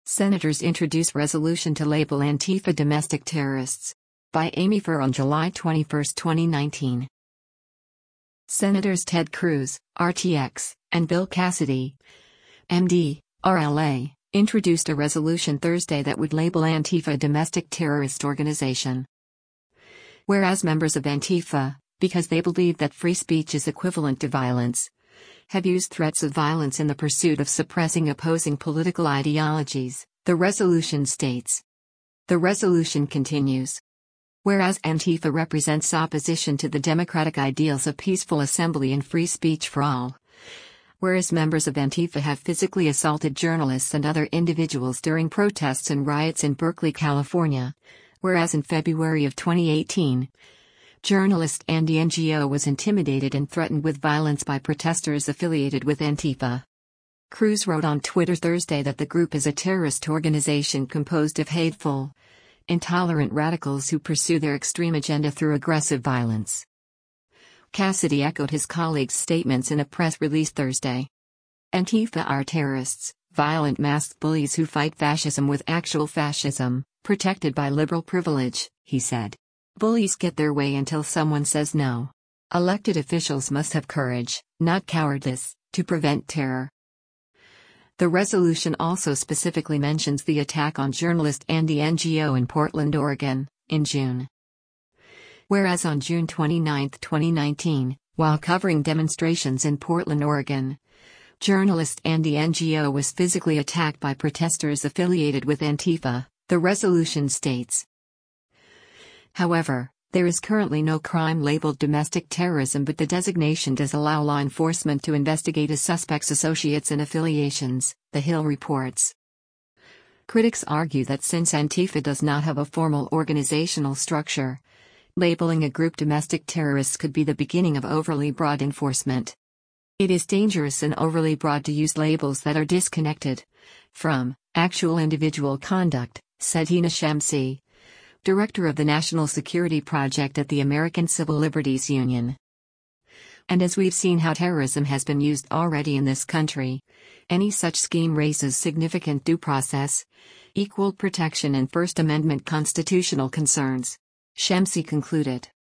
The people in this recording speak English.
Senators introduce resolution to label Antifa domestic terrorists. By Amy Furr on July 21, 2019. Senators Ted Cruz, RTX, and Bill Cassidy, MD, RLA, introduced a resolution Thursday that would label Antifa a domestic terrorist organization. Whereas members of Antifa, because they believe that free speech is equivalent to violence, have used threats of violence in the pursuit of suppressing opposing political ideologies, the resolution states. The resolution continues. Whereas Antifa represents opposition to the democratic ideals of peaceful assembly and free speech for all. Whereas members of Antifa have physically assaulted journalists and other individuals during protests and riots in Berkeley, California. Whereas in February of 2018, journalist Andy Ngo was intimidated and threatened with violence by protesters affiliated with Antifa. Cruz wrote on Twitter Thursday that the group is a terrorist organization composed of hateful, intolerant radicals who pursue their extreme agenda through aggressive violence. Cassidy echoed his colleagues' statements in a press release Thursday. Antifa are terrorists, violent masked bullies who fight fascism with actual fascism, protected by liberal privilege, he said. Bullies get their way until someone says no. Elected officials must have courage, not cowardice, to prevent terror. The resolution also specifically mentions the attack on journalist Andy Ngo in Portland, Oregon, in June. Whereas on June 29, 2019, while covering demonstrations in Portland, Oregon, journalist Andy Ngo was physically attacked by protesters affiliated with Antifa, the resolution states. However, there is currently no crime labeled domestic terrorism, but the designation does allow law enforcement to investigate a suspect's associates and affiliations, The Hill reports. Critics argue that since Antifa does not have a formal organizational structure, labeling a group domestic terrorists could be the beginning of overly broad enforcement. It is dangerous and overly broad to use labels that are disconnected from actual individual conduct, said Hina Shamsi, director of the National Security Project at the American Civil Liberties Union. And as we've seen how terrorism has been used already in this country, any such scheme raises significant due process, equal protection and First Amendment constitutional concerns, Shamsi concluded.